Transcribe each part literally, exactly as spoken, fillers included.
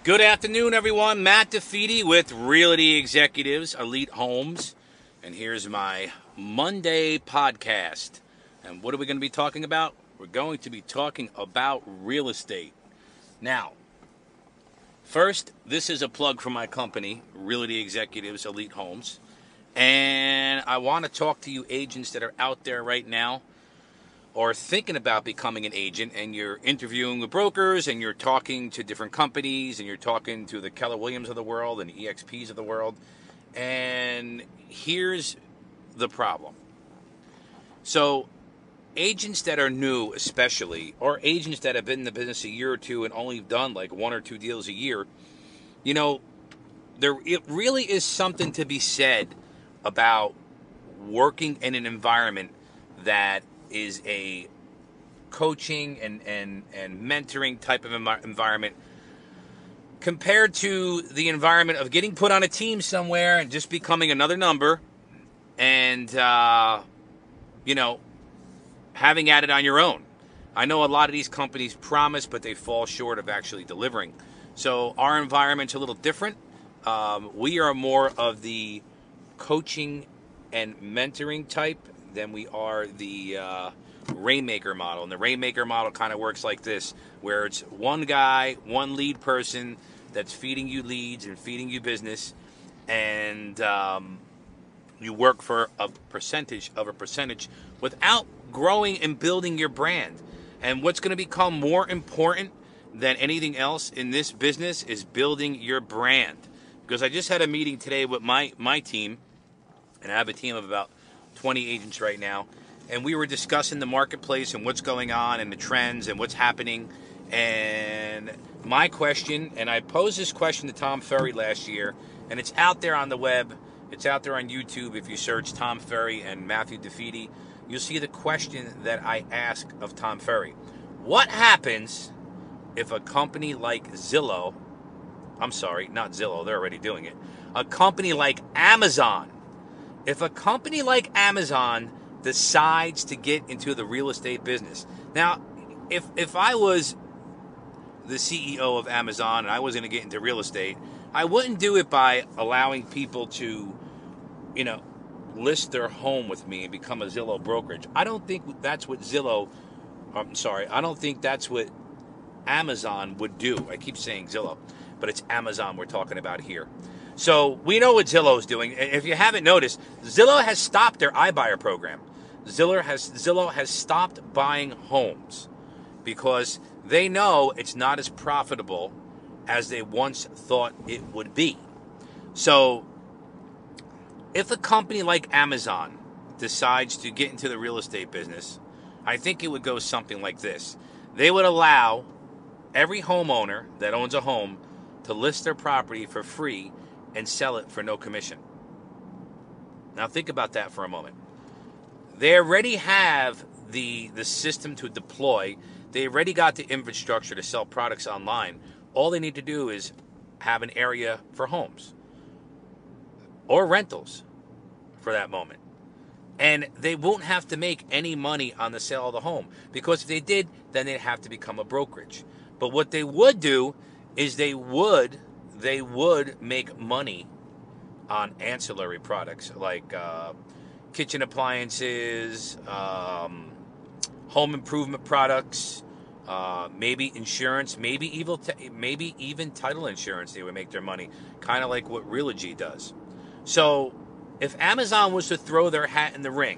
Good afternoon, everyone. Matt DeFeedy with Realty Executives, Elite Homes. And here's my Monday podcast. And what are we going to be talking about? We're going to be talking about real estate. Now, first, this is a plug for my company, Realty Executives, Elite Homes. And I want to talk to you agents that are out there right now or thinking about becoming an agent, and you're interviewing with brokers, and you're talking to different companies, and you're talking to the Keller Williams of the world and the E X Ps of the world. And here's the problem. So agents that are new especially, or agents that have been in the business a year or two and only done like one or two deals a year, you know, there it really is something to be said about working in an environment that is a coaching and, and, and mentoring type of environment compared to the environment of getting put on a team somewhere and just becoming another number and, uh, you know, having at it on your own. I know a lot of these companies promise, but they fall short of actually delivering. So our environment's a little different. Um, we are more of the coaching and mentoring type than we are the uh, Rainmaker model. And the Rainmaker model kind of works like this, where it's one guy, one lead person that's feeding you leads and feeding you business, and um, you work for a percentage of a percentage without growing and building your brand. And what's going to become more important than anything else in this business is building your brand. Because I just had a meeting today with my, my team, and I have a team of about twenty agents right now, and we were discussing the marketplace and what's going on and the trends and what's happening. And my question, and I posed this question to Tom Ferry last year, and it's out there on the web, it's out there on YouTube. If you search Tom Ferry and Matthew DeFeedy, you'll see the question that I ask of Tom Ferry. What happens if a company like Zillow, I'm sorry, not Zillow, they're already doing it, a company like Amazon, If a company like Amazon decides to get into the real estate business. Now, if if I was the C E O of Amazon and I was going to get into real estate, I wouldn't do it by allowing people to, you know, list their home with me and become a Zillow brokerage. I don't think that's what Zillow, I'm sorry, I don't think that's what Amazon would do. I keep saying Zillow, but it's Amazon we're talking about here. So we know what Zillow is doing. If you haven't noticed, Zillow has stopped their iBuyer program. Zillow has Zillow has stopped buying homes because they know it's not as profitable as they once thought it would be. So if a company like Amazon decides to get into the real estate business, I think it would go something like this. They would allow every homeowner that owns a home to list their property for free and sell it for no commission. Now think about that for a moment. They already have the, the system to deploy. They already got the infrastructure to sell products online. All they need to do is have an area for homes or rentals for that moment. And they won't have to make any money on the sale of the home, because if they did, then they'd have to become a brokerage. But what they would do is they would they would make money on ancillary products like uh, kitchen appliances, um, home improvement products, uh, maybe insurance, maybe even t- maybe even title insurance. They would make their money, kind of like what Realogy does. So if Amazon was to throw their hat in the ring,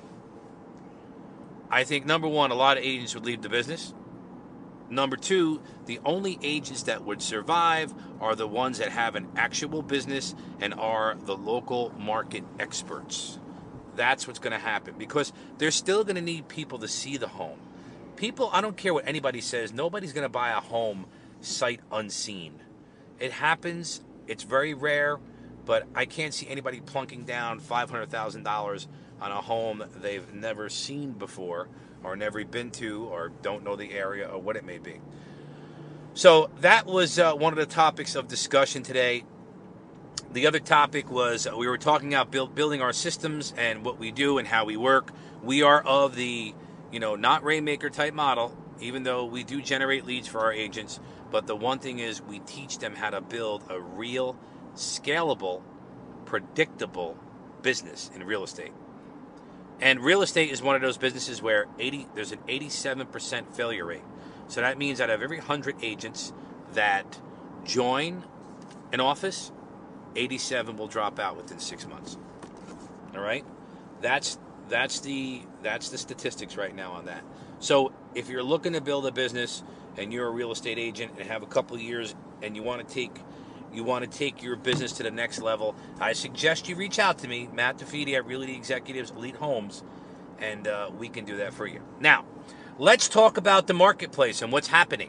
I think, number one, a lot of agents would leave the business. Number two, the only agents that would survive are the ones that have an actual business and are the local market experts. That's what's going to happen, because they're still going to need people to see the home. People, I don't care what anybody says, nobody's going to buy a home sight unseen. It happens, it's very rare, but I can't see anybody plunking down five hundred thousand dollars on a home they've never seen before, or never been to, or don't know the area, or what it may be. So that was uh, one of the topics of discussion today. The other topic was uh, we were talking about build, building our systems and what we do and how we work. We are of the, you know, not Rainmaker type model, even though we do generate leads for our agents, But the one thing is we teach them how to build a real, scalable, predictable business in real estate. And real estate is one of those businesses where eighty there's an eighty-seven percent failure rate. So that means out of every one hundred agents that join an office, eighty-seven will drop out within six months. All right? That's that's the that's the statistics right now on that. So if you're looking to build a business and you're a real estate agent and have a couple of years and you want to take you want to take your business to the next level, I suggest you reach out to me, Matt DeFede at Realty Executives Elite Homes, and uh, we can do that for you. Now, let's talk about the marketplace and what's happening.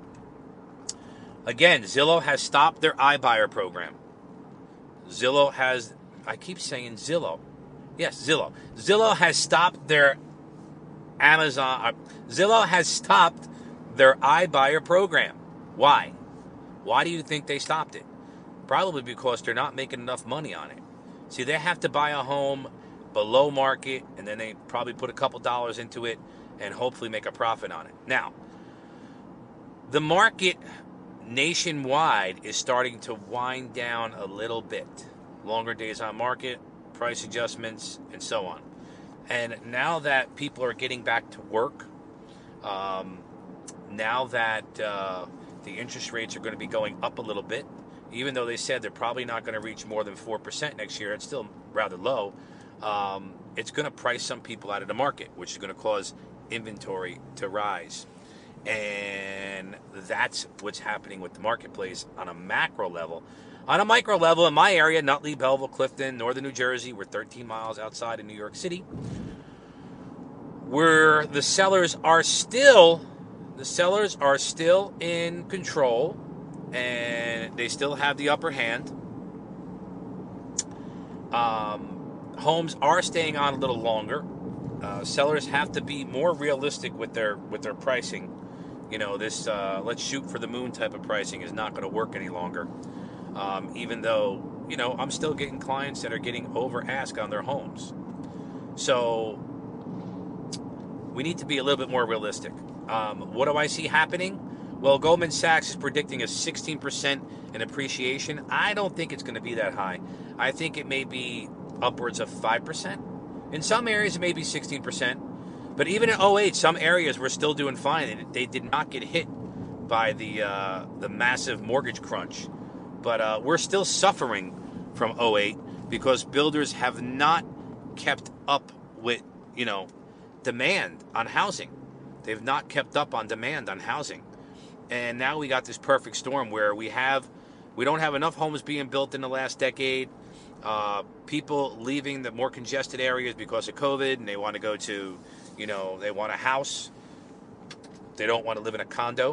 Again, Zillow has stopped their iBuyer program. Zillow has, I keep saying Zillow. Yes, Zillow. Zillow has stopped their Amazon, uh, Zillow has stopped their iBuyer program. Why? Why do you think they stopped it? Probably because they're not making enough money on it. See, they have to buy a home below market, and then they probably put a couple dollars into it and hopefully make a profit on it. Now, the market nationwide is starting to wind down a little bit. Longer days on market, price adjustments, and so on. And now that people are getting back to work, um, now that uh, the interest rates are going to be going up a little bit, even though they said they're probably not going to reach more than four percent next year, it's still rather low. Um, it's going to price some people out of the market, which is going to cause inventory to rise. And that's what's happening with the marketplace on a macro level. On a micro level, in my area, Nutley, Belleville, Clifton, northern New Jersey, we're thirteen miles outside of New York City, where the sellers are still, the sellers are still in control, and they still have the upper hand. Um, homes are staying on a little longer. Uh, sellers have to be more realistic with their with their pricing. You know, this uh, let's shoot for the moon type of pricing is not going to work any longer. Um, even though, you know, I'm still getting clients that are getting over ask on their homes. So we need to be a little bit more realistic. Um, what do I see happening? Well, Goldman Sachs is predicting a sixteen percent in appreciation. I don't think it's going to be that high. I think it may be upwards of five percent. In some areas, it may be sixteen percent. But even in oh eight, some areas were still doing fine, and they did not get hit by the uh, the massive mortgage crunch. But uh, we're still suffering from oh eight because builders have not kept up with, you know, demand on housing. They've not kept up on demand on housing. And now we got this perfect storm where we have, we don't have enough homes being built in the last decade. Uh, people leaving the more congested areas because of COVID, and they want to go to, you know, they want a house. They don't want to live in a condo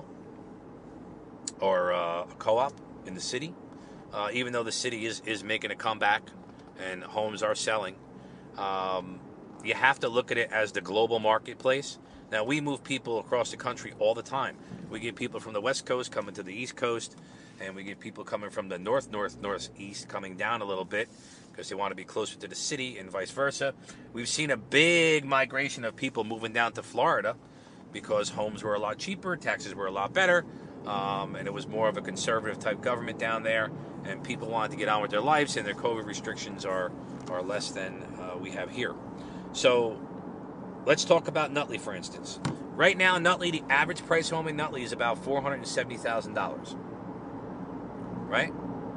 or uh, a co-op in the city, uh, even though the city is, is making a comeback and homes are selling. Um, you have to look at it as the global marketplace. Now, we move people across the country all the time. We get people from the West Coast coming to the East Coast, and we get people coming from the North, North, Northeast coming down a little bit because they want to be closer to the city and vice versa. We've seen a big migration of people moving down to Florida because homes were a lot cheaper, taxes were a lot better, um, and it was more of a conservative type government down there, and people wanted to get on with their lives, and their COVID restrictions are, are less than uh, we have here. So let's talk about Nutley, for instance. Right now, Nutley, the average price home in Nutley is about four hundred seventy thousand dollars. Right?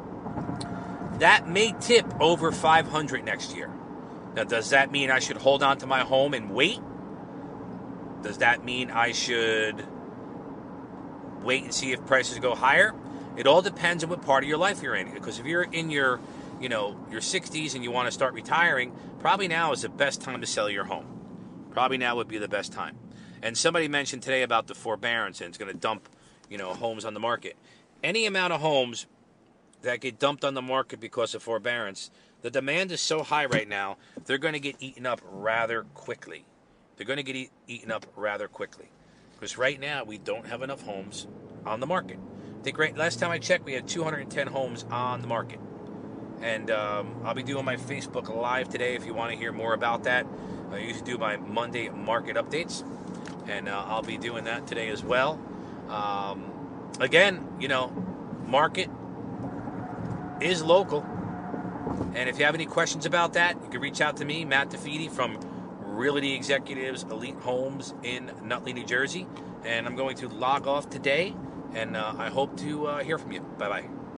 That may tip over five hundred next year. Now, does that mean I should hold on to my home and wait? Does that mean I should wait and see if prices go higher? It all depends on what part of your life you're in. Because if you're in your, you know, your sixties and you want to start retiring, probably now is the best time to sell your home. Probably now would be the best time. And somebody mentioned today about the forbearance, and it's going to dump, you know, homes on the market. Any amount of homes that get dumped on the market because of forbearance, the demand is so high right now, they're going to get eaten up rather quickly. They're going to get eat, eaten up rather quickly. Because right now, we don't have enough homes on the market. I think right, last time I checked, we had two hundred ten homes on the market. And um, I'll be doing my Facebook Live today if you want to hear more about that. I usually do my Monday market updates, and uh, I'll be doing that today as well. Um, again, you know, market is local. And if you have any questions about that, you can reach out to me, Matt DeFede from Realty Executives Elite Homes in Nutley, New Jersey. And I'm going to log off today, and uh, I hope to uh, hear from you. Bye-bye.